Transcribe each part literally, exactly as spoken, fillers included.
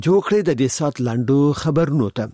جوړ کړی د دې سات لاندو خبرونو ته.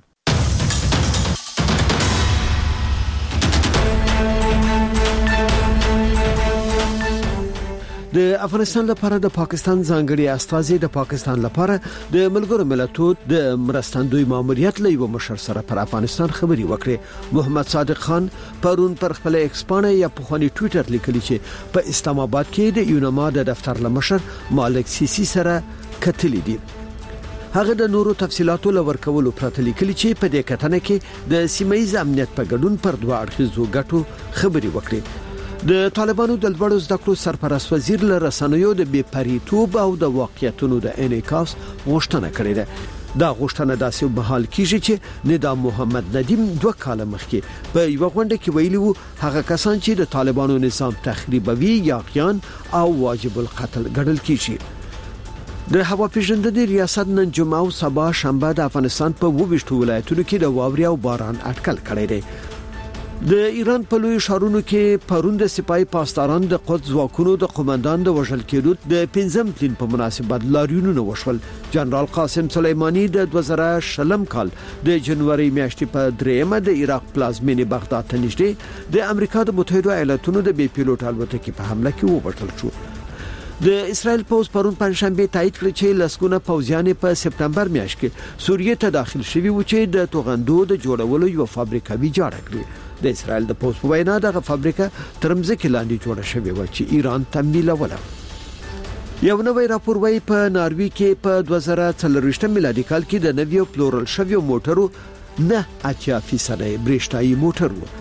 د افغانستان لپاره د پاکستان ځانګړي استازي د پاکستان لپاره د ملګرو ملتونو د مرستندوی ماموریت لوی مشر سره پر افغانستان خبري وکړي. محمد صادق خان پرون پر خپل ایکسپانه یا په خوني ټوئیټر لیکلی چې په اسلام آباد کې د یونما د دفتر لمشر مالک سیسی سره کتلی دي. هغه د نورو تفصيلاتو لور کولو پرته لیکلی چې په دې کتنه کې د سیمایي امنیت په ګډون پر دوه اړخیزو ګټو خبري وکړي. د طالبانو د لوړو زده کړو سرپرست وزیر له رسنیو د بې پریتوب او د واقعیتونو د انعکاس غوښتنه کړې ده. دا غوښتنه داسې بحال کیږي چې نظام محمد ندیم دوه کال مخکې په یو غونډه کې ویلي وو هغه کسان چې د طالبانو نظام تخریبوي یا غیان او واجب القتل ګڼل کیږي. د هوا پیژندنې ریاست نن جمعه او سبا شنبه د افغانستان په وویشتو ولایتونو کې د واوري او باران اټکل کړی دی. د ایران په لوی شهرونو کې پرون د سپای پاسداران د قدس ځواکونو د قومندان د وژل کېدو د پنځم تلین په مناسبت لاریونونه وشول. جنرال قاسم سلیمانی د دوه زره شلم کال د جنوري میاشتې په دریمه د عراق پلازمینې بغداد ته نږدې د امریکا د متحده ایالاتونو د بي پیلوټ الوتکې په حمله کې وبټل شو. د اسرائیل پوز پرون پنځشنبه تایید کړ چې لسګونه پوځیان په سپتمبر میاشت کې سوریه ته داخل شوي و چې د توغندو د جوړولو یو فابریکه ویجاړه کړې. د اسرائیل د پوز په وینا دغه فابریکه ترمزه کې لاندې جوړه شوې و چې ایران تمویلوله. یو نوې راپور وايي په ناروی کې په دوه زره څلور میلادي کال کې د نویو پلورل شویو موټرو نه اتیا فیصد برېښنايي موټر و.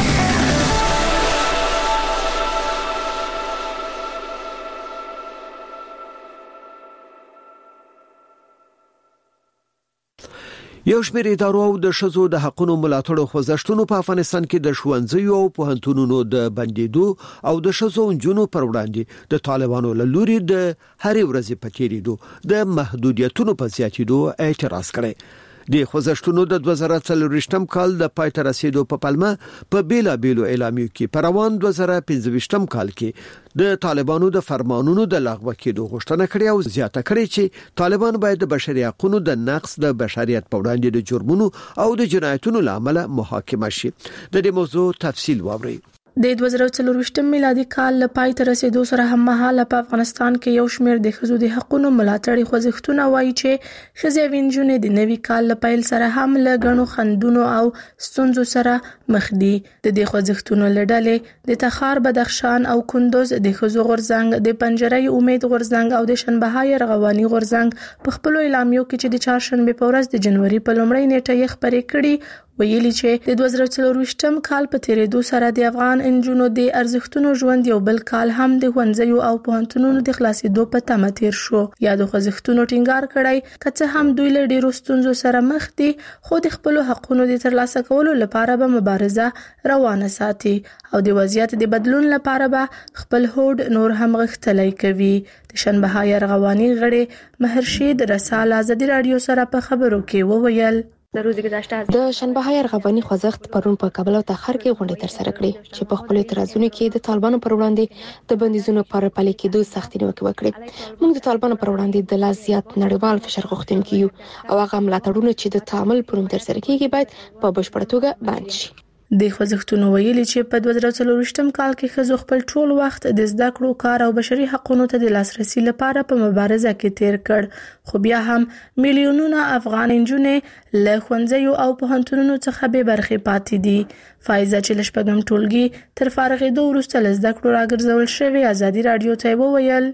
یو شمېر ادارو او د شذو د حقوقو ملاتړو خوځښتونو په افغانستان کې د ښوونځیو او پوهنتونونو د بندیدو او د شذو جنونو پر وړاندې د طالبانو له لوري د هر ورځې پټېریدو د محدودیتونو په زیاتېدو اعتراض کړي. د خوځښتونو د دوه زره څلور کال د پای ته رسیدو په پلمه په بیلا بیلو اعلامیو کې پروان دوه زره پنځه کال کې د طالبانو د فرمانونو د لغوه کېدو غوښتنه کړې او زیاته کړې چې طالبان باید د بشري حقوقو د نقض د بشریت په وړاندې د جرمونو او د جنایتونو لامل محاکمه شي. د دې موضوع تفصیل واورئ. د دوه زره څلور میلادي کال له پای ته رسیدو سره هم مهاله په افغانستان کې یو شمېر د ښځو د حقوقو ملاتړي خوځښتونه وایي چې ښځې او نجونې د نوي کال له پیل سره هم له غنو خندونو او ستونزو سره مخ دي. د دې خوځښتونو له ډلې د تخار، بدخشان او کندوز د ښځو غورځنګ، د پنجرې امید غورځنګ او د شنبهای ارغواني غورځنګ په خپل اعلامیو کې چې د چهارشنبه په ورځ د جنوري په لومړۍ نیټه یې خبرې کړې ویلي چې د دوه زره څلور کال په تیریدو سره د افغان انجونو د ارزښتونو ژوند یو بل کال هم د ښوونځیو او پوهنتونونو د خلاصېدو په تمه تیر شو. یا د خوځښتونو ټینګار کړی که څه هم دوی له ډیرو ستونزو سره مخ دي خو د خپل حقوقو د ترلاسه کولو لپاره به مبارزه روانه ساتي او د وضعیت د بدلون لپاره به خپل هوډ نور هم غښتلی کوي. د شنبهای ارغواني غړي مهرشید رسال ازادي رادیو سره په خبرو کې وویل د روز گذشته د شنبهای ارغواني خوځښت پرون په کابل او تخار کې غونډې ترسره کړې چې په خپل اعتراضونو کې د طالبانو پر وړاندې د بندیزونو پر پلي کېدو سختي نیوکې وکړې. موږ د طالبانو پر وړاندې د لا زیات نړیوال فشار غوښتونکي یو او هغه ملاتړونه چې د تعامل پر نوم ترسره کیږي باید په بشپړه توګه بند شي. د خوځښتونو ویلي چې په دوه زره څلور کال کې ښځو خپل ټول وخت د زده کړو، کار او بشري حقوقو ته د لاسرسي لپاره په مبارزه کې تیر کړ. خو بیا هم میلیونونه افغان نجونې له ښوونځیو او پوهنتونونو څخه بې برخې پاتې دي. فایزه چې لشپږم ټولګي تر فارغېدو وروسته له زده کړو راګرځول شوې ازادي رادیو ته وویل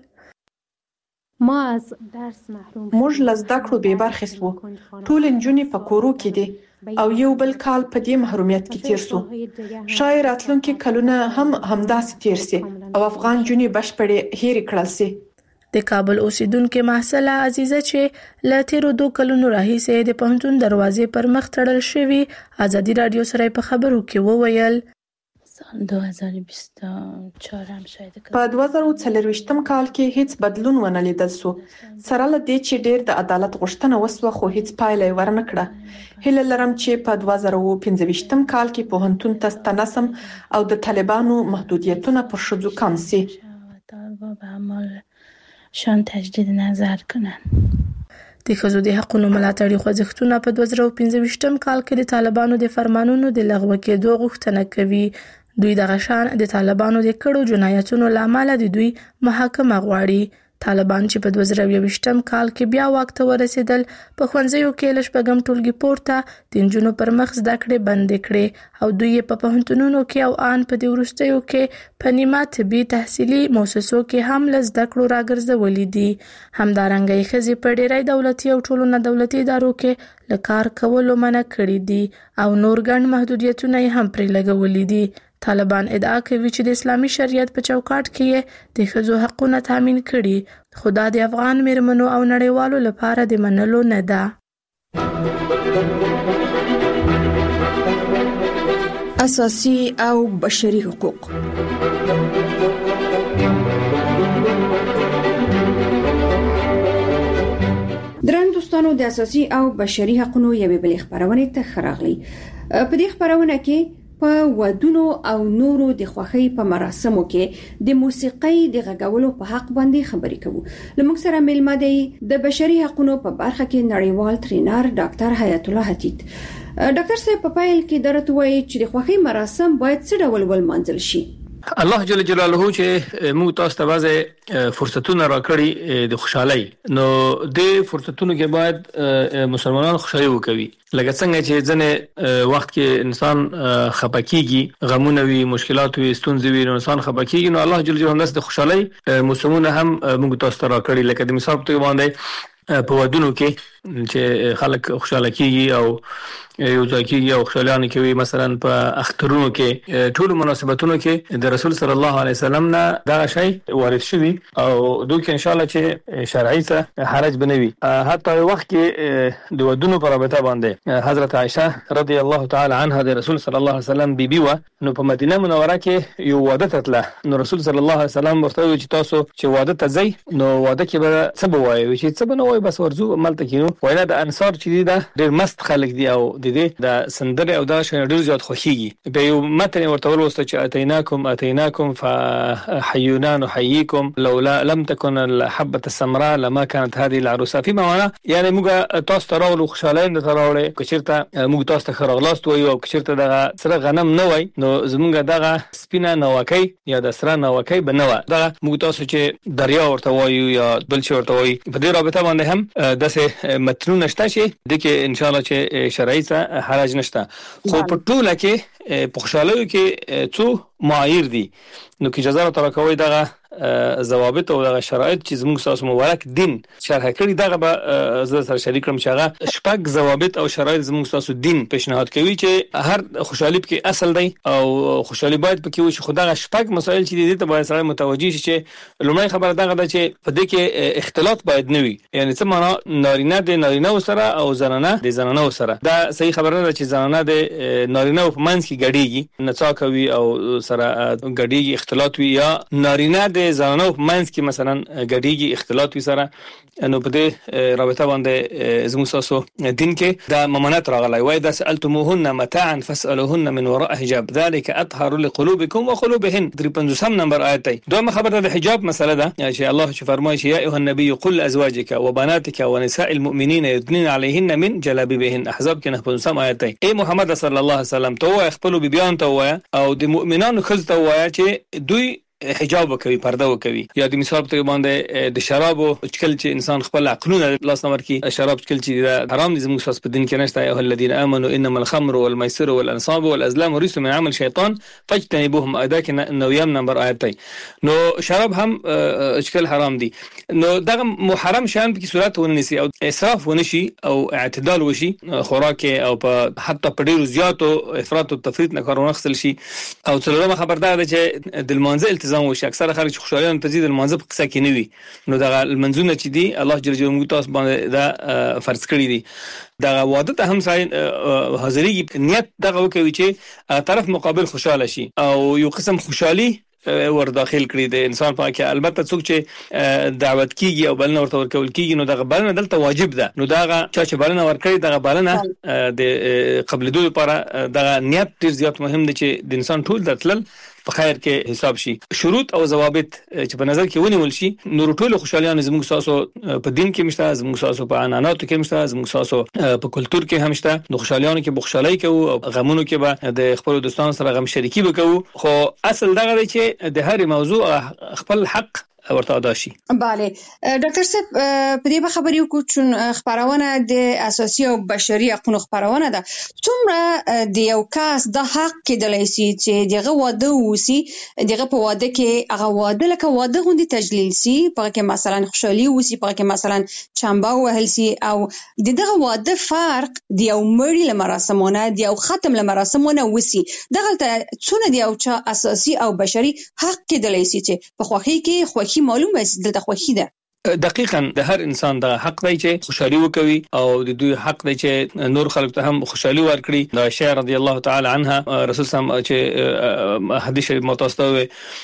ما از درس محروم موږ له زده کړو بې برخې سو. ټول نجونې په کورو کې دي او یو بل کال په دې محرومیت کې تیر سو. شاید راتلونکي کلونه هم همداسې تیر سي او افغان جونې بشپړې هېرې کړل سي. د کابل اوسیدونکو محسله عزیزه چې له تیرو دوه کلونو راهیسې د پوهنتون دروازې پر مخ تړل شوې ازادي رادیو سره په خبرو کې وویل سال دو هزار و بیست و چهار هم شاید په دوه زره څلور کال کې هیڅ بدلون ونه لیدل سو. سره له دې چې ډېر د عدالت غوښتنه وسوه خو هیڅ پایله یې ورنه کړه. هیله لرم چې په دوه زره پنځه کال کې پوهنتون ته ستنسم او د طالبانو محدودیتونه پر ښځو کم سي. طالبان به اعمالشان تجدید نظر کنن. د ښځو د حقوقو ملاتړي خوځښتونه په دوه زره پنځه ویشتم کال کې د طالبانو د فرمانونو د لغوه کېدو غوښتنه کوي. دوی د غشان د طالبانو د کړو جنایتونو لامل د دوی محاکمه غواړي. طالبان چې په دوه زره یوویشتم کال کې بیا واک ته ورسېدل په ښوونځیو کې له شپږم ټولګي پورته د نجونو پر مخ زده کړې بندې کړې او دوی په پوهنتونونو کې او آن په دې وروستیو کې په نیمه طبي تحصیلي مؤسسو کې هم له زده کړو راګرځولې دي. همدارنګه یې ښځې په ډېری دولتي او ټولو نه دولتي ادارو کې له کار کولو منع کړي دي او نور ګڼ محدودیتونه یې هم پرې لګولي دي. طالبان ادعا کوي چې د اسلامي شریعت په چوکاټ کې د ښځو حقوقونه تامین کړي، خو دا د افغان میرمنو او نړیوالو لپاره د منلو نه ده. اساسي او بشري حقوق. درن دوستانو، د اساسي او بشري حقوقو یوې بلې خبرونه ته خراغلي. په دې خبرونه کې په ودونو او نورو د خوښۍ په مراسمو کې د موسیقۍ د غږولو په حق باندې خبرې کوو. لمونږ سره ملما دی د بشري حقوقو په برخه کې نړیوال ټرینر ډاکټر حیات الله حتیت. ډاکټر صاحب په پایل کې درته وایي چې د خوښۍ مراسم باید څه ډول ولمانځل شي؟ الله جل جلاله چې موږ تاسو ته وځي فرصتونه راکړي د خوشحالي، نو د فرصتونو کې باید مسلمانان خوشحالي وکوي. لکه څنګه چې ځنه وخت کې انسان خپکیږي، غمونه وي، مشکلات وي، ستونزې وي، نو انسان خپکیږي، نو الله جل جلاله د خوشحالي موسمونه هم موږ تاسو ته راکړي. لکه د مثال په توګه باندې په ودونو کې چې خلک خوشاله کیږي او یو ځای کېږي او خوشالیانه کوي. مثلا په اخترونو کې ټول مناسبتونو کې د رسول صلی الله علیه وسلم نه دا شی وارد شوی او دوی کې ان شاء الله چې شرعي څه حرج بنوي. حتی وخت کې د ودونو په رابطه باندې حضرت عائشه رضی الله تعالی عنها د رسول صلی الله علیه وسلم بیبي و، نو په مدینه منوره کې یو واده تتله، نو رسول صلی الله علیه وسلم ورته وی چې تاسو چې واده ته ځئ نو واده کې به څه بوایي، چې څه بنوي بس ورزو عملته کینو. وینا د انصار چې دا ډېر مست خلک دي او د دې د سندره او دا شنه ډېر زیات خوشيږي. به یو متن ورته ولوسته چې اتیناکم اتیناکم فحیونا نحییکم لولا لم تكن الحبه السمراء لما كانت هذه العروسه. فيما معنى یعنی موږ تاسو ته راولو خوشاله نه تراولې، کچیرته موږ تاسو ته خراغلاست وایو او کچیرته دغه سره غنم نه وای نو زمونږ دغه سپینه نوکۍ یا د سره نوکۍ بنوه. دغه موږ تاسو چې دریا ورته وایو یا بل څه ورته وایي. په دې رابطه باندې هم داسې متنونه شته چې د کې ان شاء الله چې شرعي څه حرج نشته. خو په ټوله کې په خوشالۍ کې څو معایر دي، نو کې اجازه راته راکوي دغه ضوابط او دغه شرایط چې زموږ ساسو مبارک دین شرح کړی، دغه به زه سره شریک کړم چې هغه شپږ ضوابط او شرایط زموږ ساسو دین پیشنهاد کوي چې هر خوشحالي کې اصل دی او خوشحالي باید پکې وي. خو دغه شپږ مسایل چې دي ته باید سره متوجي شي چې لومړی خبره دغه ده چې په دې کې اختلاط باید نه وي، یعنی څه معنا نارینه د نارینه سره او زنانه د زنانه سره. دا صحیح خبره ده چې زنانه د نارینه په منځ کې ګډيږي، نڅا کوي او سره ګډيږي، اختلاط وي، یا نارینه د زنانو په منځ کې مثلا ګډيږي اختلاط وي سره. نو په دې رابطه باندې زموږ ساسو دین کې دا ممانعت راغلی وای دا سألتموهن متاعا فاسألوهن من وراء حجاب ذلك اطهر لقلوبكم وقلوبهن. درې پنځوسم نمبر آیت دی. دویمه خبره د حجاب مسله ده چې الله چې فرمایي یا ایها النبي قل ازواجك وبناتك ونساء المؤمنین يدنين عليهن من جلابيبهن. احزاب کې نه پنځوسم آیت دی. اے محمد صلی الله علیه وسلم ته خپل بیبيان ته وای او د مؤمنانو خلک ته وای چې دوی حجاب وکوي، پرده وکوي. یا د مثال په باندې د شراب او چکل چې انسان خپل عقلونه لاس نمبر کې شراب چکل چې حرام دي زموږ ساس په دین کې نشته. ایه الذين امنوا انما الخمر والميسر والانصاب والازلام رجس من عمل شیطان فاجتنبوهم. ادا کې نویم نمبر آیت دی. نو شراب هم چکل حرام دي. نو دغه محرم شان په صورت ونیسي او اسراف ونشي او اعتدال وشي خوراک او په حتی په ډیرو زیاتو افراط او تفریط نه کارونه خپل شي. او څلورمه خبردار ده چې د المنزل التزام وشي. اکثره خلک چې خوشالیان تزيد المنځ په قصه کې نه وي، نو دغه المنځونه چې دي الله جل جلاله تاسو باندې دا فرض کړی دي. دغه واده ته هم ځای حاضرېږي، نیت دغه وکوي چې طرف مقابل خوشاله شي او یو قسم خوشحالي ور داخل کړی د انسان پاکه. البته څوک چې دعوت کیږي او بلنه ورته ورکول کیږي نو دغه بلنه دلته واجب ده. نو دغه چې بلنه ورکړي دغه بلنه د قبل دوه لپاره دغه نیت ډیر زیات مهم دی چې د انسان ټول درتل په خیر کې حساب شي. شروط او ضوابط چې په نظر کې ونیول شي نو ټول خوشالیان زموږ ساسو په دین کې مشته، زموږ ساسو په عنعناتو کې مشته، زموږ ساسو په کلچر کې هم مشته. نو خوشالیانو کې بخښلای کوو او غمونو کې به د خپل دوستانو سره غم شریکي وکړو. خو اصل دغه دی چې د هر موضوع خپل حق ورته ادا شي. bale ډاکټر صاحب په دې خبرې وکړو چې خبرونه د اساسي او بشري حقوقو خبرونه ده. څومره د یو کس د حق کېدلای شي چې دغه واده وسی، دغه په واده کې هغه واده لکه واده غوندي تجلیل سي، په کې مثلا خوشحالي وسی، په کې مثلا چمبا وهل سي، او دغه واده فرق د یو مړي له مراسمونه د یو ختم له مراسمونه وسی. دغه څونه د یو چا اساسي او بشري حق کېدلای شي چې په خوخي کې خوخي معلومه است دلته خوښي ده. دقیقاً د هر انسان د حق دی چې خوشحالي وکوي او د دوی حق دی چې نور خلک ته هم خوشحالي ورکړي. د عائشہ رضی الله تعالی عنها رسول سم چې حدیث شریف متوسطه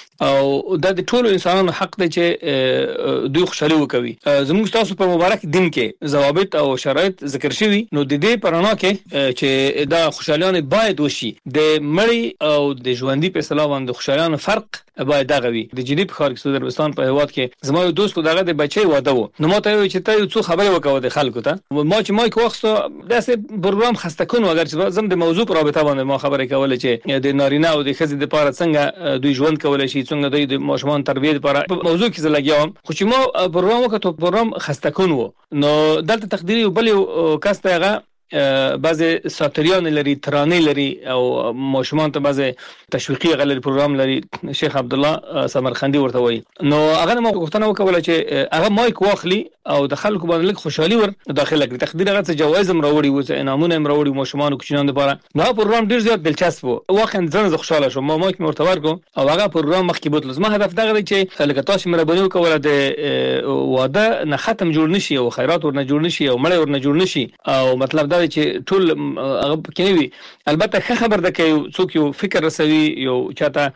او د ټولو انسانانو حق دی چې دوی خوشحالي وکوي. زموږ تاسو په مبارک دین کې ضوابط او شرایط ذکر شوي، نو د دې پرانا کې چې دا خوشحالیان باید وشي. د مړی او د ژوندۍ په اصطلاح باندې خوشحالیان فرق باید دغه وي. د جدي په خارج سعودي عربستان په هواد کې زما یو دوست دغه د بچي واده وو، نو ماته وی چې ته یو څه خبرې وکاو د خلکو ته. ما چې مایک واخستو داسې پروګرام خسته کون اگر چې زم د موضوع پر رابطه باندې ما خبرې کوله چې د نارینه او د ښځې د پاره څنګه دوی ژوند کولای شي، څنګه دوی د ماشومان تربیه لپاره موضوع کې زلګیام. خو چې ما پروګرام وکړو پروګرام خسته کون وو، نو دلته تقديري بل کس ته هغه بعضی ساتریان لري، ترانه لري او ماشومان ته بعضی تشویقي غلل پروګرام لري، شیخ عبد الله سمرخندي ورته وایي. نو هغه ما غوښتنه وکوله چې هغه مایک واخلي او د خلکو باندې لږ خوشحالي ور داخله کړي. تقدیر هغه څه جوایز هم راوړي و، انعامونه هم راوړي ماشومان او کوچنیان لپاره. نو پروګرام ډیر زیات دلچسپ وو، واقعا ځان زه خوشاله شوم. ما مایک مرته ورکو او هغه پروګرام مخکې بوتل. زما هدف دغه دی چې لکه تاسو مهرباني وکوله د واده نه ختم جوړ نشي او خیرات ورنه جوړ نشي او مړی ورنه جوړ نشي. او مطلب دا دی چې ټول هغه کې وي. البته ښه خبر ده چې څوک یو فکر رسوي، یو چاته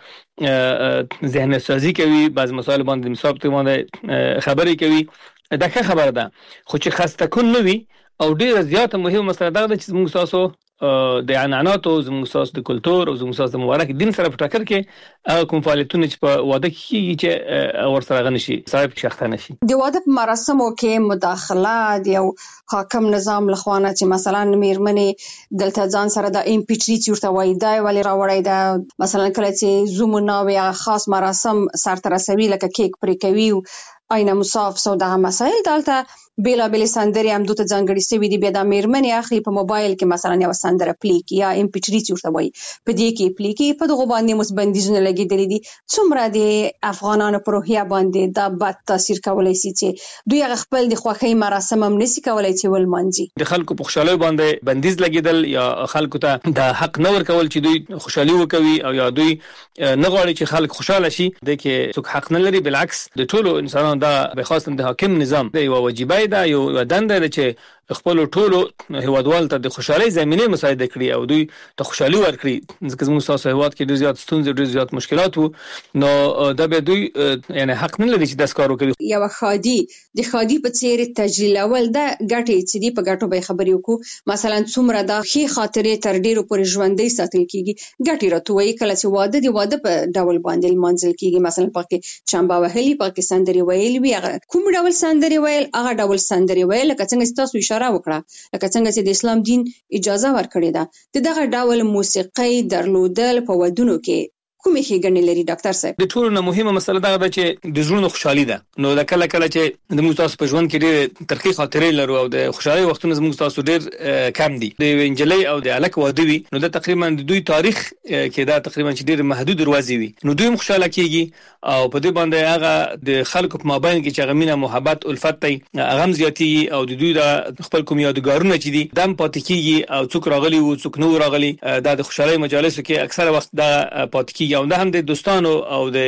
ذهن سازي کوي، بعض مسائل باندې مثبت باندې خبرې کوي، دا ښه خبره ده. خو چې خسته کون نه وي او ډیره زیاته مهمه مسله ده چې موږ تاسو د عنعناتو زموږ ساس د کلچر او زموږ ساس د مبارک دین سره په ټکر کې کوم فعالیتونه چې په واده کې چې ورسره غنشي صاحب شخصه نشي. د واده په مراسمو کې مداخله د یو حاکم نظام لخوانه چې مثلا میرمنې دلته ځان سره د ام پی تھری ورته وایي دا ولی راوړی دا، مثلا کله چې زومونه او خاص مراسم سره رسوي لکه کیک پرې کوي آینه مصاف سو دغه مسائل دلته بیلا بیل سندري هم دوته ځانګړي سوي دي. بیا د میرمنې اخلي په موبایل کې مثلا یو سندره پلی کی یا ام پی تھری ورته وایي، په دې کې پلی کی په دغه باندې مس بندیزونه لګیدلې دي. څومره د افغانانو پر روحیه باندې دا بد تاثیر کولای شي چې دوی خپل د خوښۍ مراسم هم نشي کولای چې ولمانځي. د خلکو په خوشاله باندې بندیز لګیدل یا خلکو ته د حق نه ورکول چې دوی خوشحالي وکوي او یا دوی نه غواړي چې خلک خوشاله شي، د کې څوک حق نه لري. بالعکس د ټولو انسانانو دا به خاصه د حاکم نظام دی یو واجبای دا یو دنده ده چې خپل ټولو هیوادوال ته د خوشحالي زمينه مساعده کړي او دوی ته خوشحالي ورکړي. ځکه موږ تاسو هیواد کې ډیر زیات ستونزې ډیر زیات مشکلات وو، نو دا به دوی یعنی حق نه لري چې د اسکارو کوي. یو خادي د خادي په څیر تجلیل اول دا ګټي چې دی په ګټو به خبرې وکړو. مثلا څومره د خي خاطرې تر ډیرو پر ژوندۍ ساتل کیږي. ګټي راتوي کله چې واده دی واده په ډول باندې منځل کیږي. مثلا پکې چمبا وهلي، پکې سندري ویل وی، کوم ډول سندري ویل هغه ډول سندري ویل لکه څنګه تاسو اشاره وکړه، لکه څنګه چې د اسلام دین اجازه ورکړې ده. دغه ډول موسیقي درلودل په ودونو کې کومې ښېګڼې لري ډاکټر صاحب؟ د ټولو نه مهمه مسله دا ده چې د زړونو خوشحالي ده. نو د کله کله چې د موږ تاسو په ژوند کې ډېر ترخی خاطرې لرو او د خوشحالي وختونه زموږ تاسو ډېر کم دي. د انجلۍ او د الک واده وي نو د تقریبا د دوی تاریخ کې دا تقریبا چې ډېر محدود دروازې وي، نو دوی خوشاله کیږي او په دې باندې هغه د خلکو په مابین کې چې غمینه محبت الفت ته هغه زیاتیږي او د دوی د خپل کوم یادګارونه چې دي دم پاتې کیږي او څوک راغلي او څوک نو راغلي. دا د خوشحالي مجالسو کې اکثره وخت دا پاتې کیږي او دا هم د دوستانو او د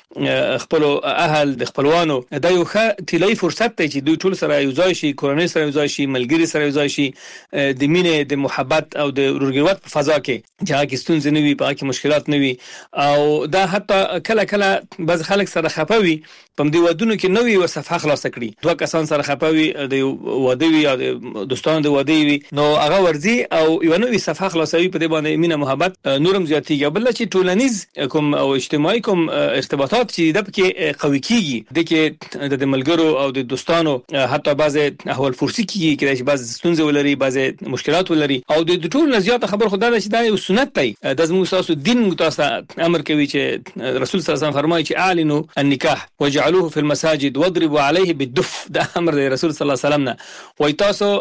خپل اهل د خپلوانو دا یو ښه طلایي فرصت دی چې دوی ټول سره یو ځای شي، کورنۍ سره یو ځای شي، ملګري سره یو ځای شي، د مینې د محبت او د ورګروت په فضا کې چې هغه کې ستونزې نه وي، په هغه کې مشکلات نه وي. او دا حتی کله کله بعض خلک سره خفه وي په دې ودونو کې نوې و صفحه خلاص کړي، دوه کسان سره خفه وي د واده وي یا د دوستانو د واده وي، نو هغه ورځي او یو نوې صفحه خلاصوي، په دې باندې مینه محبت نورم زیاتېږي. بل چې ټولنیز کوم او اجتماعي کوم ارتباطات چې د پکې قوي کیږي، د کې د ملګرو او د دوستانو حتی بعض احوال فرصي کیږي چې بعض ستونزې ولري، بعض مشکلات ولري، او د ټول زیات خبر خدای چې دا یو سنت دی، د زموږ تاسو دین متاسه امر کوي چې رسول صلی الله علیه وسلم فرمایي چې اعلنوا النکاح وجعلوه في المساجد واضربوا عليه بالدف. دا امر دی رسول صلی الله علیه وسلم نه، وای تاسو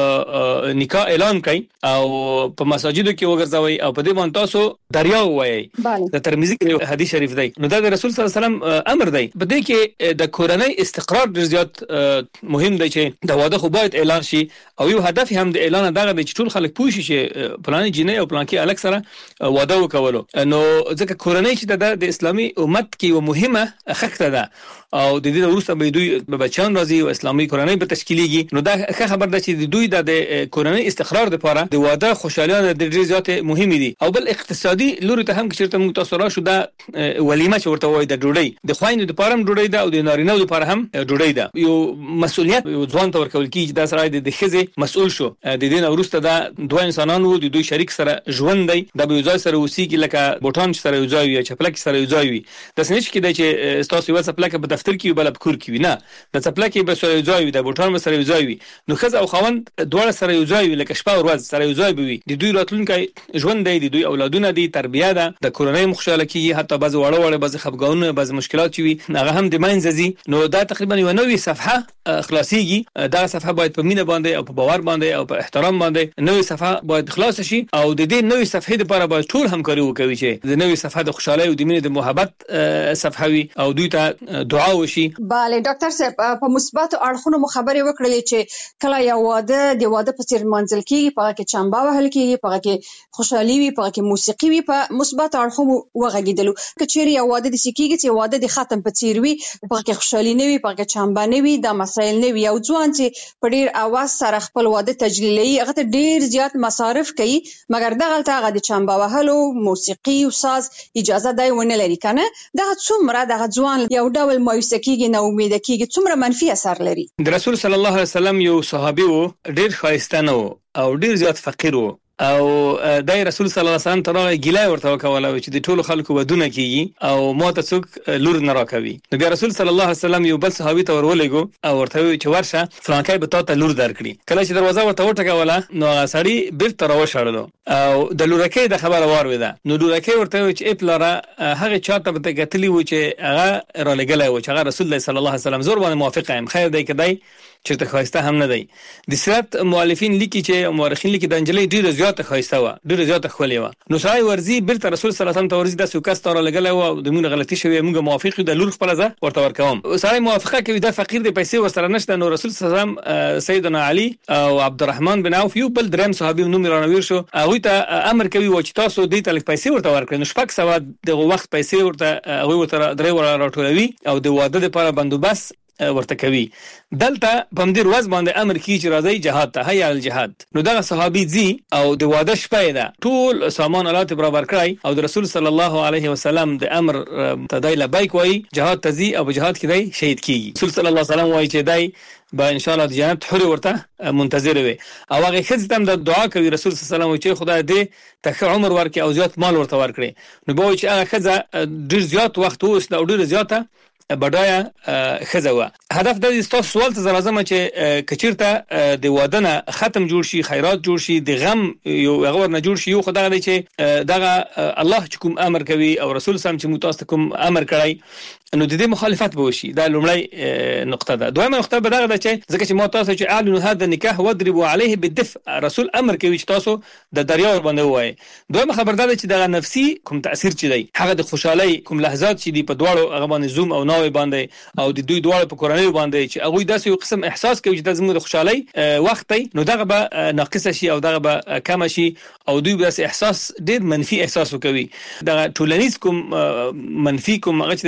نکاح اعلان کړئ او په مساجدو کې وګرځوي او په دې باندې تاسو دریا وایي. د ترمذی کې حدیث شریف دی، نو دا د رسول صلی الله علیه وسلم امر دی. په دې کې د کورنۍ استقرار ډیر زیات مهم دی چې د واده خو باید اعلان شي، او یو هدف هم د اعلان دغه دی چې ټول خلک پوه شي چې پلان جنې او پلان کې الګ سره واده وکولو. نو ځکه کورنۍ چې د اسلامي امت کې یو مهمه خښته ده او د دې وروسته به دوی به بچان راځي او اسلامي کورنۍ به تشکیلېږي، نو دا ښه خبر ده چې دوی د کورنۍ استقرار لپاره د واده خوشالیانه د ډیر زیات مهمه دي. او بل اقتصادي لوري ته هم چې موږ تاسو راشو دا ولیمه چې ورته وایي د ډوډۍ د خویندو لپاره هم ډوډۍ ده او د نارینه لپاره هم ډوډۍ ده. یو مسؤلیت یو ځوان ته ورکول کیږي، دا سره د خزه مسؤل شو، د دې نه وروسته دا دوه انسانان وو، د دوی شریک سره ژوند دی، د یو ځای سره اوسېږي لکه بوټان سره یو ځای وي، چپلک سره یو ځای وي. د سنچ کې د چې تاسو یو چپلک په دفتر کې بل په کور کې وي، نه د چپلک به سره یو ځای وي، د بوټان سره یو ځای وي، نو خزه او خوند دواړه سره یو ځای وي، لکه شپه او ورځ سره یو ځای وي. د دوی راتلونکي ژوند دی، د دوی اولادونه دي، تربیه ده، د کورنۍ مخشاله کیږي، حتی بعض وړه وړه بعض خفګانونه بعض مشکلات وي هغه هم د مینځ ځي. نو دا تقریبا یو نوې صفحه خلاصيږي. دا صفحه باید په مینه باندې او په باور باندې او په احترام باندې نوې صفحه باید خلاص شي، او د دې نوې صفحې لپاره باید ټول همکاري وکړي چې د نوې صفحه د خوشحالي او د مینې د محبت صفحه وي او دوی ته دعا وشي. bale ډاکټر صاحب په مثبت اړخونو مو خبرې وکړلې چې کله یو واده د واده په څیر منځل کیږي، په کې چمبا وهل کیږي، په کې خوشحالي وي، په کې موسیقي وي، په مثبت اړخونو وغږیدلو. کچېری یو واده د سکیږي چې واده د ختم په څیر وي، په کې خوشحالي نه وي، په کې چمبا نه وي، دا مسایل نه وي. او ځوان چې په ډیر اواز سره خپل واده تجلیلي، هغه ته ډیر زیات مصارف کوي، مګر دغه ته هغه د چمبا وهلو موسیقي او ساز اجازه دی ونه لري کنه. دا څومره د ځوان یو ډول مایوسه کیږي، نه امید کیږي، څومره منفي اثر لري. د رسول صلی الله علیه وسلم یو صحابي وو، ډیر ښایسته نه او ډیر زیات فقیر وو، او دای رسول صلی الله علیه وسلم ترغه ګیلای ورته وکوله چې د ټولو خلکو ودونه کیږي او ماته څوک لور نه راکوي. نو بیا رسول صلی الله علیه وسلم یو بل صحابي ته ورولېګو او ورته وی چې ورشه فلانکای به تاسو لور درکړي. کله چې دروازه ورته وټکوله نو سړی بیرته راوښړلو او د لورکې د خبره وارویده. نو لورکې ورته وی چې اپلاره هغه چاته به تګتلی و چې هغه را لګلای و چې هغه رسول الله صلی الله علیه وسلم زور باندې موافق یم، خیر دی کدی چې ته خواسته هم نه دی. د سیرت مؤلفین لیکي چې مورخین لیکي د انجلۍ ډیره زیاته خواسته و، ډیره زیاته خولې و. نو سړی ورزي بیرته رسول صلی الله علیه وسلم ته ورزي د سوکاس تر لګلای و، د مونږ غلطي شوی، موږ موافق یو، د لور خپل ځه ورته ورکوم. سړی موافقه کوي، د فقیر د پیسې ورسره نشته. نو رسول صلی الله علیه وسلم سیدنا علی او عبدالرحمن بن عوف یو بل دریم صحابي نوم رانویر شو، هغه ته امر کوي و چې تاسو دې تل پیسې ورته ورکړئ. نو شپږ سو د وخت پیسې ورته هغه ورته درې ور راټولوي او د واده لپاره بندوبست ورته کوي. دلته په مدیر وز باندې امر کی چې راځي جهاد ته، هيا الجهاد. نو دا صحابي زی او د واده شپه ده ټول سامان آلات برابر کړای او د رسول صلی الله علیه وسلم د امر تدای لبیک وای جهاد تزي او جهاد کې دی شهید کیږي. رسول صلی الله علیه وسلم وای چې دای با ان شاء الله د جنت حر ورته منتظر وي او هغه خدای تم د دعا کوي. رسول صلی الله علیه وسلم چې خدای دې ته عمر ورکړي او زیات مال ورته ورکړي. نو به چې هغه خدای ډیر زیات وخت اوس او ډیر زیاته بډایا خزوه. هدف د تاسو سوال ته زرازمه چې کچیرته د وادنه ختم جوړ شي، خیرات جوړ شي، د غم یو غور نه جوړ شي، یو خدای دی چې دغه الله چې کوم امر کوي او رسول سم چې متاسف کوم امر کړی نو د دې مخالفت به وشي. دا لومړی نقطه ده. دویمه نقطه به دغه ده چې ځکه چې ما تاسو چې اعلنوا هذا النکاح واضربوا عليه بالدف، رسول امر کوي چې تاسو د دریا ور باندې وایي. دویمه خبر ده چې دغه نفسي کوم تاثیر چي دی، هغه د خوشحالي کوم لحظات چې دی په دواړو هغه باندې زوم او ناوي باندې او د دوی دواړو په کورنۍ باندې چې هغه داسې یو قسم احساس کوي چې د زموږ د خوشحالي وخت دی، نو دغه به ناقص شي او دغه به کم شي او دوی به احساس ډیر منفي احساس وکوي. دغه ټولنیز کوم منفي کوم هغه چې د متاسف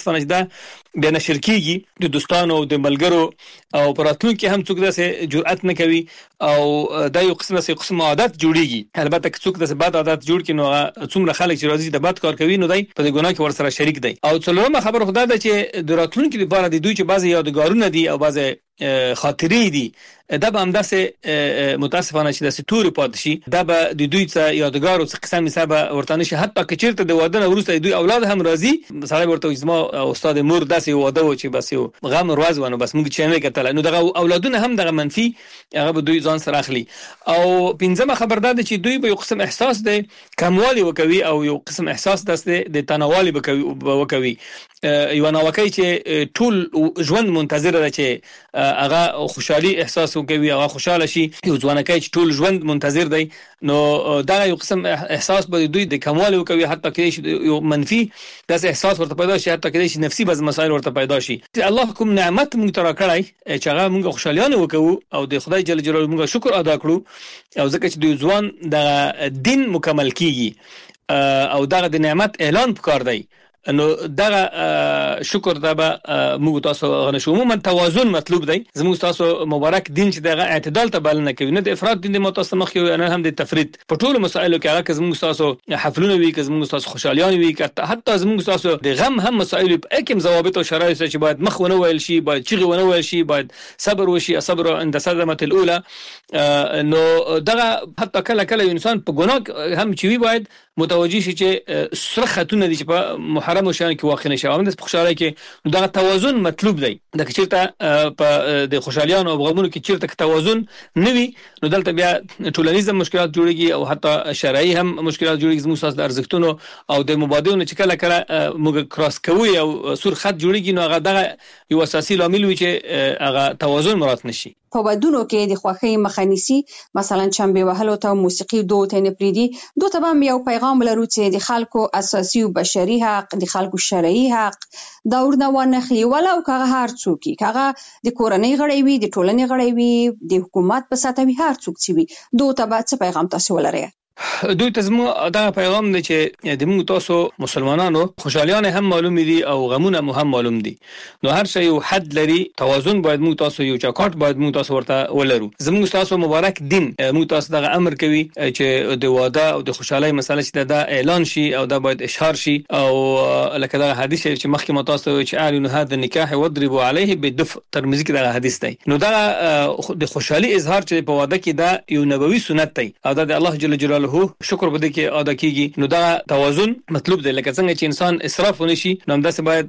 متاسفانه دا بیا نشر کیږي د دوستانو او د ملګرو او پراتلونکو هم څوک داسې جرأت نه کوي او دا یو قسمه سي قسم عادت جوړیږي. البته که څوک داسې بد عادت جوړ کړي نو څومره خلک چې راځي د بد کار کوي نو دای په ګناه کې ورسره شریک دی. او څلورمه خبره خدای ده چې د راتلونکو لپاره د دوی چې بعضي یادګارونه دي او بعضي خاطرې دي دا به همداسې متاسفانه چې داسې تورې پاتې شي دا به د دوی څخه یادګار او څه قسم حساب ورته نشي. حتی که چیرته د واده نه وروسته دوی اولاد هم راځي سړی ورته وایي زما استاد مور داسې واده و چې بس یو غم ورځ ونه بس موږ چې نه کتل نو دغه اولادونه هم دغه منفي هغه به دوی ځان سره اخلي. او پنځمه خبر ده چې دوی به یو قسم احساس دی کموالی وکوي او یو قسم احساس دسته د تناوالي وکوي یو ناوکي چې ټول ژوند منتظر ده چې هغه خوشحالي احساس وکوي هغه خوشاله شي. یو ځوانکای چې ټول ژوند منتظر دی نو دا یو قسم احساس به دوی د کمال وکوي حتی کې یو منفي داس احساس ورته پیدا شي حتی کې نفسي باز مسائل ورته پیدا شي. الله کوم نعمت موږ ترا کړای چې هغه موږ خوشالیانه وکړو او د خدای جل جلاله موږ شکر ادا کړو او ځکه چې د ځوان د دین مکمل کیږي او دغه د نعمت اعلان پکار دی نو دغه شکر دا به موږ تاسو غنښو. عموما توازن مطلوب دی زموږ تاسو مبارک دین چې دغه اعتدال ته بلنه کوي نه د افراط دین د متاسمخ یو نه هم د تفرید په ټولو مسایلو کې هغه زموږ تاسو حفلونه وی که زموږ تاسو خوشالیان وی که حتی زموږ تاسو د غم هم مسایل په اکم ضوابط او شرایط چې باید مخ ونه ویل شي باید چیغه ونه ویل شي باید صبر وشي صبر عند صدمه الاولى نو دغه حتی کله کله انسان په ګناه هم چوي باید متوجي شي چې سره خاتون دي چې په محرم شان کې واقع نشي او د خوشاله کې دغه توازن مطلوب دی. د چیرته په د خوشالیانو او غمونو کې چیرته توازن نوي نو دلته بیا ټولنیز مشکلات جوړيږي او حتی شرعي هم مشکلات جوړيږي زموږ ساس د ارزښتونو او د مبادلونو چې کله کله موږ کراس کوي او سور خط جوړيږي نو هغه دغه یو اساسي لامل وي چې هغه توازن مراد نشي. په ودونو کې د خوښۍ مخنیسي مثلا چمبه وهلو ته موسیقي دوت نه پریدي دوته هم یو پیغام لرو چې د خلکو اساسي او بشري حق د خلکو شرعي حق دا ورنه ونخلي ولا او کغه هر څوک کغه د کورنۍ غړي وي د ټولنې غړي وي د حکومت په ساته وي هر څوک چې وي دوته به څه پیغام تاسو ولرئ؟ دوی ته زمو دا پیغام دی چې د موږ تاسو مسلمانانو خوشالیان هم معلوم دي او غمونه هم معلوم دي نو هر شی یو حد لري توازن باید موږ تاسو یو چاکاټ باید موږ تاسو ورته ولرو. زموږ تاسو مبارک دین موږ تاسو دغه امر کوي چې د واده او د خوشحالي مسله چې دا اعلان شي او دا باید اشهار شي او لکه دا حدیث چې مخکې مو تاسو چې اعلن هذا النکاح وضربوا عليه بالدف ترمذی کې دا حدیث دی نو دا د خوشحالي اظهار چې په واده کې دا یو نبوي سنت دی او دا د الله جل جلاله له شکر بده کې ادا کیږي نو دا توازن مطلوب دی. لکه څنګه چې انسان اسراف ونشي نو همداسې باید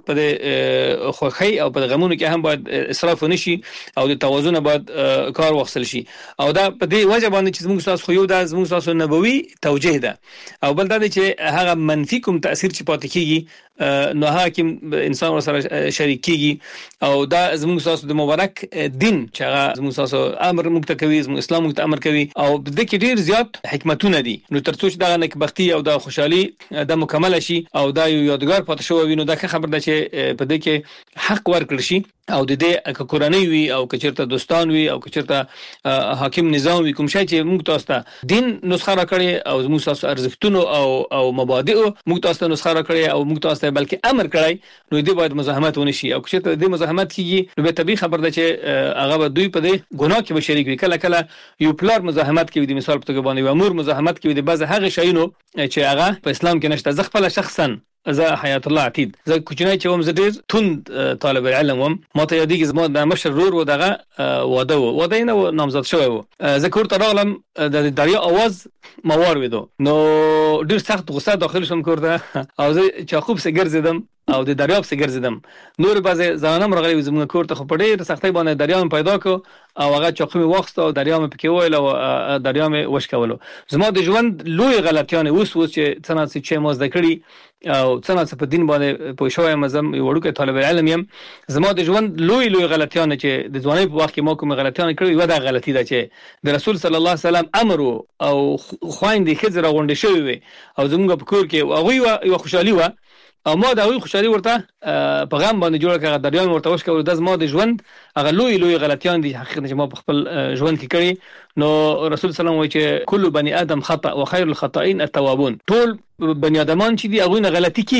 په خوخي او په غمونو کې هم باید اسراف ونشي او د توازن باید کار واخصل شي او دا په دې وجه باندې چې موږ تاسو خو یو دا موږ تاسو نبوي توجیه ده او بل دا چې هغه منفي کوم تاثیر چې پاتې کیږي نو حاکم انسان سره شریک کیږي او دا زموږ تاسو د مبارک دین چې هغه زموږ تاسو امر موږ ته کوي زموږ اسلام موږ ته امر کوي او د دې کې ډیر زیات حکمتونه دي نو ترڅو چې دا نکبختي او دا خوشحالي د مکمل شي او دا یو یادګار پاتې شو وینو دا خبر ده چې په دې کې حق ورکړ شي او د دې کورنۍ وي او کچرته دوستان وي او کچرته حاکم نظام وي کوم شي چې موږ تاسو ته دین نسخه راکړي او موږ تاسو ارزښتونو او او مبادئ موږ تاسو ته نسخه راکړي او موږ تاسو بلکې امر کړی نو دې باید مزاحمت ونشي او کچرته دې مزاحمت کیږي نو به طبيعي خبر ده چې هغه دوی په دې ګناه کې به شریک وي. کله کله یو پلار مزاحمت کوي د مثال په توګه باندې امور مزاحمت کوي د بعض هغه شایونو چې هغه په اسلام کې نشته. ځ خپل شخصا زه حیات الله عتید زه کوچنی چې وم زه ډیر توند طالب علم وم ما ته یادېږي زما د مشر ورور و دغه واده و واده نه نامزد شوی و زه کور ته راغلم د دریا आवाज ما واورېدو نو ډیر سخت غوسه داخل شوم کور ته او زه چاخوب سره ګرځیدم او د دریاب سره ګرځیدم نور بعضی ځانم راغلی زموږ کور ته خو په ډېر سختۍ باندې دریاب پیدا کو او هغه چاقو می واخست او دریاب پکې ویل او دریاب وشکولو. زما د ژوند لوی غلطیان اوس اوس چې څنګه چې مو زده کړی او څنګه په دین باندې پوه شوی مزم وړوکه طالب علم يم زما د ژوند لوی لوی غلطیان چې د ځوانۍ په وخت کې ما کوم غلطیان کړی و دا غلطی ده چې د رسول صلی الله علیه وسلم امر او خويندې خزر غونډې شوی وي او زموږ په کور کې هغه یو خوشحالي و او ما دا وی خوشالي ورته په غم باندې جوړ کړه دریان ورته وښ کول د زما د ژوند هغه لوی لوی غلطیان دي حقیقت چې ما په خپل ژوند کې کړی نو رسول صلی الله علیه وسلم وایي چې کل بني ادم خطا وخير الخطائين التوابون ټول بني ادمان چې دي هغه نه غلطي کیږي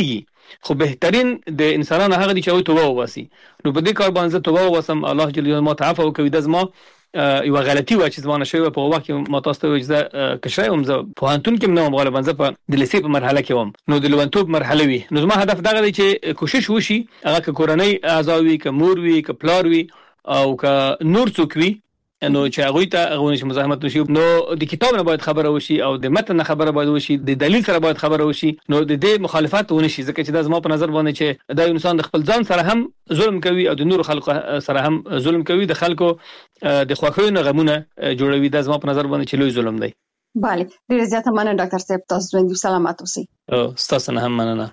خو بهترین د انسانانو هغه دي چې او توبه وباسي. نو په دې کار باندې توبه وباسم، الله جل جلاله ما تعفو کوي د زما یو غلطي و چې زمانه شوی په وخت کې ما تاسو ته اجازه کشای هم زه په انتون کې نو غالبا زه په د لیسې په مرحله کې وم، نو د لونتوب مرحله وی. نو زما هدف دغه دی چې کوشش وشي هغه ک کورنۍ اعضاء وي، ک مور وي، ک پلار وي او ک نور څوک وي، نو چې هغه ته هغه نشي مزاحمت وشي. نو د کتاب نه باید خبره وشي او د متن نه خبره باید وشي، د دلیل سره باید خبره وشي. نو د دې مخالفت ونشي، ځکه چې د زما په نظر باندې چې دا انسان د خپل ځان سره هم ظلم کوي او د نور خلکو سره هم ظلم کوي، د خلکو د خوښیو نه غمونه جوړوي. د زما په نظر باندې چې لوی ظلم دی. bale ډیر زیاته مننه ډاکټر صاحب، تاسو ژوندۍ سلامات اوسئ. او تاسو نه هم مننه.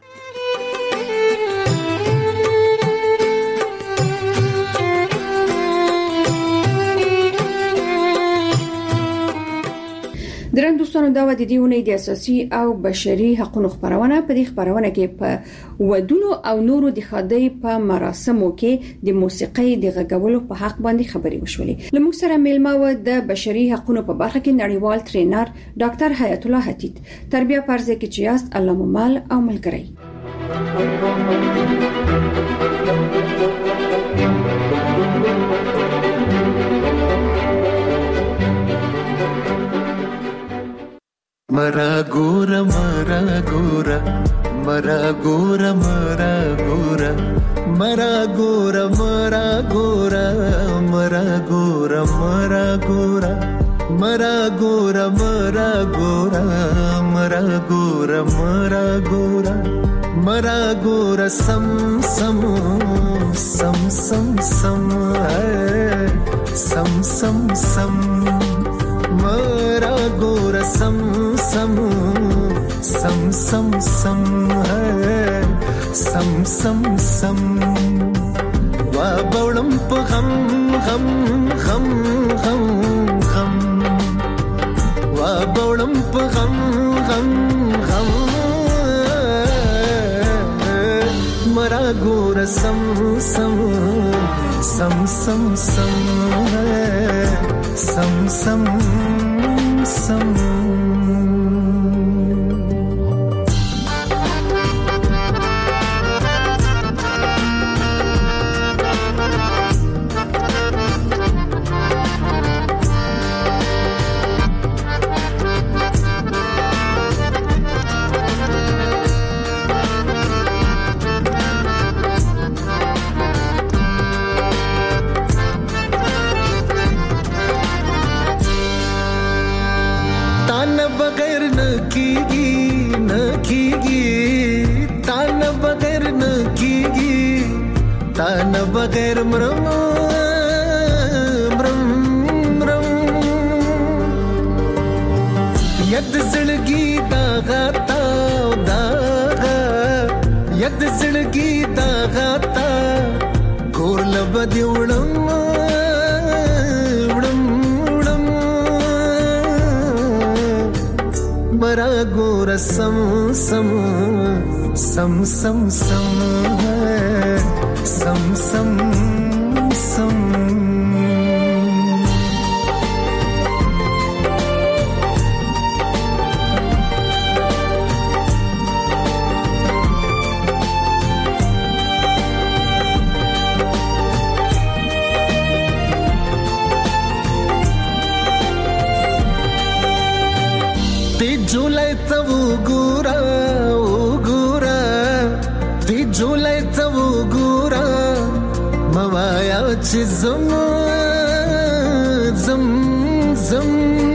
درن دوستانو دا و د دیونه د اساسي او بشري حقوقو خبرونه په دې خبرونه کې په ودونو او نورو د خدای په مراسمو کې د موسیقي د غږولو په حق باندې خبري وشولې. لموږ سره میلمه و د بشري حقوقو په برخه کې نړیوال ټرینر ډاکټر حیات الله حتیت، تربیه پرځه کې چې یاست الله ممال او ملګری. मरा गोरा मरा गोरा मरा गोरा मरा गोरा मरा गोरा मरा गोरा मरा गोरा मरा गोरा मरा गोरा मरा गोरा मरा गोरा मरा गोरा मरा गोरा सम सम सम सम सम सम सम सम मरा गोरा सम सम सम सम सम है सम सम सम वा बौड़म प गम गम गम गम गम वा बौड़म प गम गम गम मरा गोरा सम सम सम सम सम है सम सम सम बगैर मरम मरम मरम यद जिंदगी दागा ताव दागा यद जिंदगी दागा ता गोर लबदी उड़म उड़म उड़म मरा गोर सम सम सम सम सम सम सम सम ते जुलाई तब गुरा ओ गुरा ते जुलाई तब गुरा मवाया च zam zam zam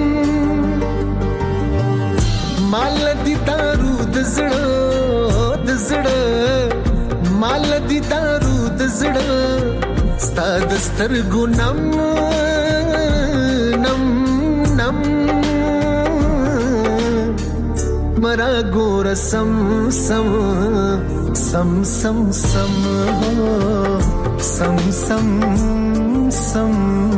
mal di daru d zड़ा d zड़ा mal di daru d zड़ा sta dastar gunam nam nam मरा गोरा सम सम सम सम सम सम सम सम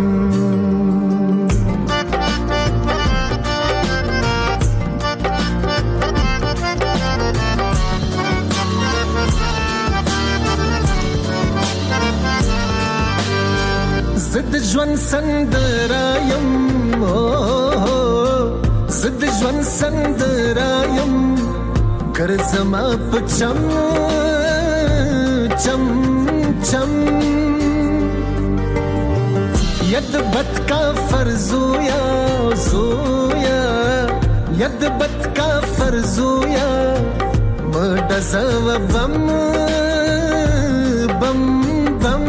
जिद ज्वन संदरायम زد ژوند سندرایم ورزما پچم چم چم ید بد کا فرزویا زویا ید بد کا فرزویا مدزو بم بم بم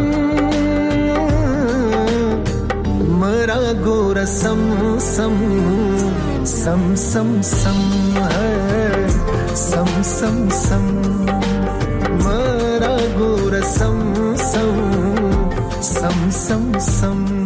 مرا گور سم سم سم سم سم ہے سم سم سم مرا گور سم سم سم سم سم